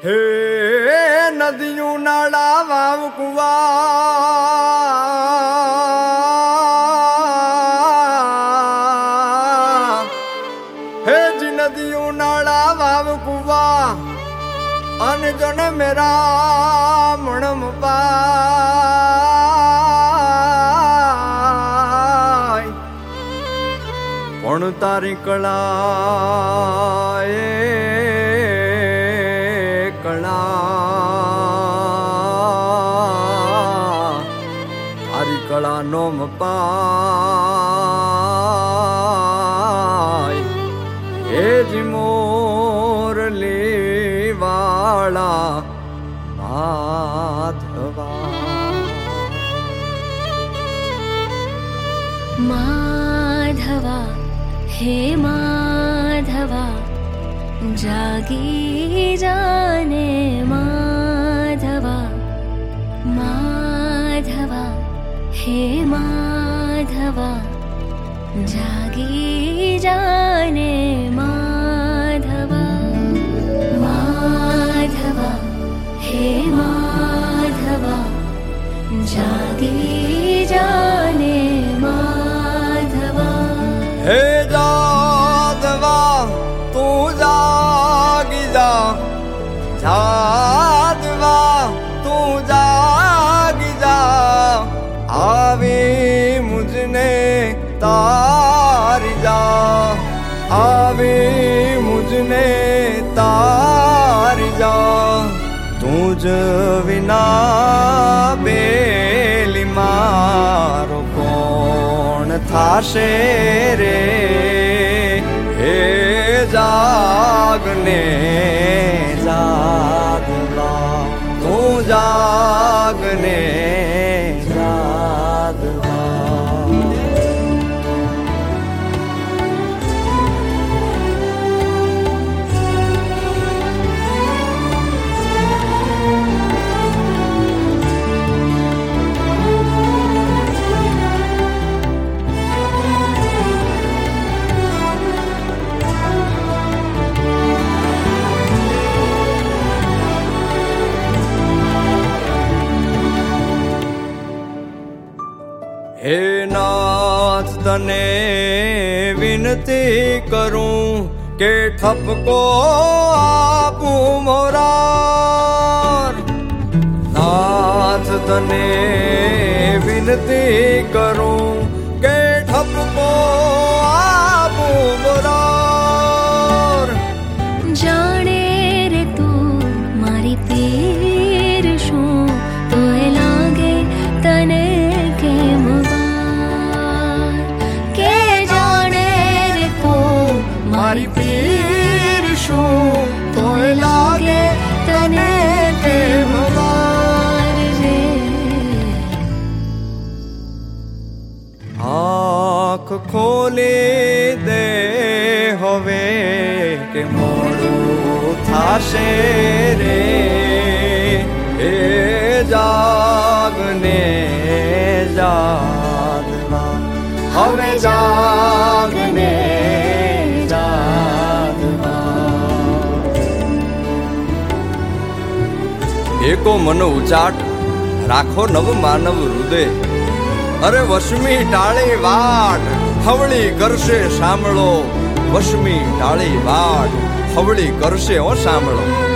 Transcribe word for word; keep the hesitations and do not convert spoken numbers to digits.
હે નદીયું નાળા વાવ કુવા હે જી નદીયું નાળા વાવ કુવા અને જોને મેરા મણમ પાય પણ તારી કળા એ કળા નો મપાય એ જી મોરલી વાળા માધવા માધવા હે માધવા જાગી જાને માધવા માધવા હે માધવા જાગી જાને માધવા માધવા હે માધવા જાગી જાને માધવા હે જાદવા તું જાગી જા જાદવા તું જાગી જા આવી મુझने તારી જા આવી મુझने તારી જા તું જ વિના બેલી મારો કોણ થાશે રે હે જાગને જાગવા તું જાગને હે નાથ તને વિનતી કરું કે ઠપકો આપું મોરાર નાથ તને વિનતી કરું કે ઠપકો આપું મોરાર જાણે રે તું મારી પીર શું તોય લાગે તને કેમ મારી પીર શું તોય લાગે તને કેમ વાર રે આંખ ખોલી દે હવે કે મોડું થાશે રે એ જાગને જાગવા હવે જાગને એકો મનો ઉચાટ રાખો નવ માનવ હૃદય અરે વશમી ટાળી વાટ હવળી કરશે સાંભળો વશમી ટાળી વાટ હવળી કરશે ઓ સાંભળો